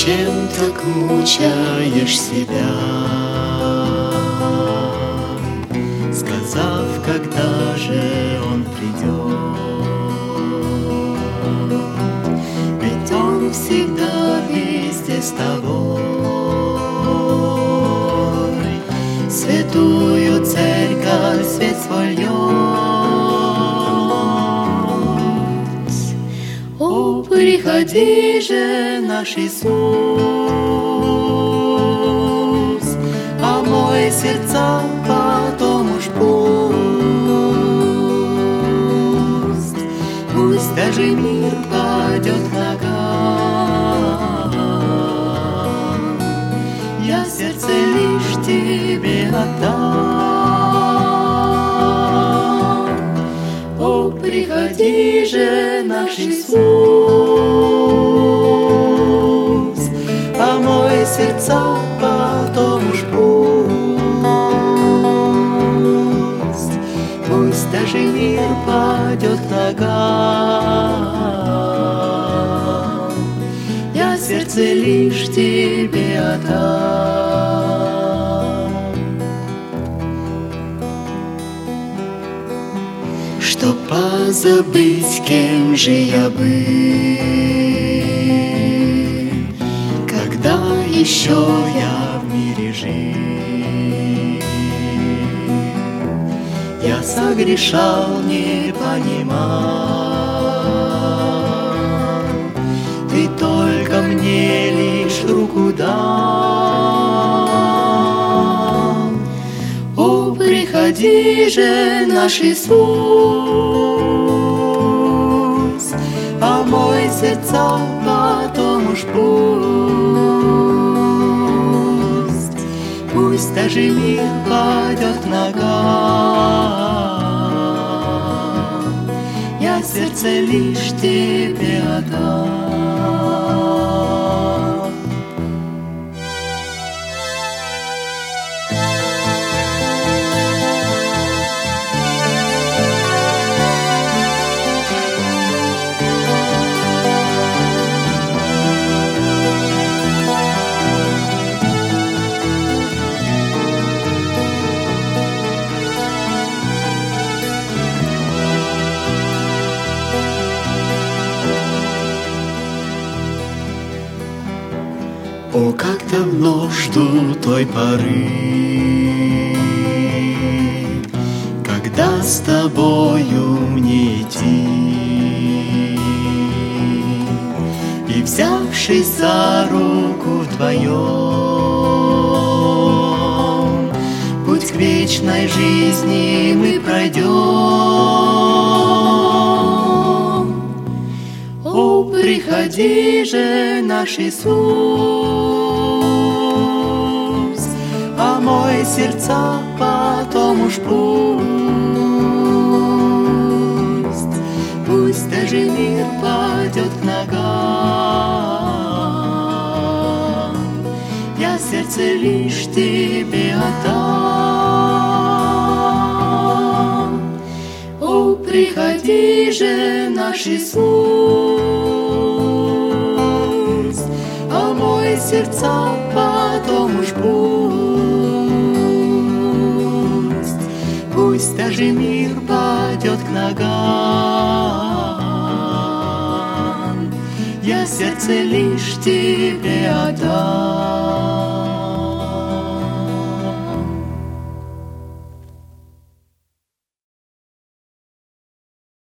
Зачем так мучаешь себя, сказав, когда же он придет? Ведь он всегда везде с тобой. Святую церковь свет свой льет. О, приходи же, наш Иисус, омой сердца, потом уж пусть даже мир падет к ногам, я сердце лишь тебе отдам. О, приходи же, наш Иисус, омой сердца, потом уж пусть даже мир падет к ногам, я сердце лишь тебе отдам. Чтоб позабыть, кем же я был, когда еще я в мире жил. Я согрешал, не понимал, ты только мне лишь руку дал. О, приходи же, наш Иисус, омой сердца, потом уж пусть даже мир падет к ногам, я сердце лишь тебе отдам. О, как давно жду той поры, когда с тобою мне идти, и, взявшись за руку вдвоем, путь к вечной жизни мы пройдем. О, приходи же, наш Иисус, омой сердца, потом уж пусть даже мир падет к ногам, я сердце лишь тебе отдам. О, приходи же, наш Иисус, омой сердца, потом уж пусть даже мир падет к ногам, я сердце лишь тебе отдам.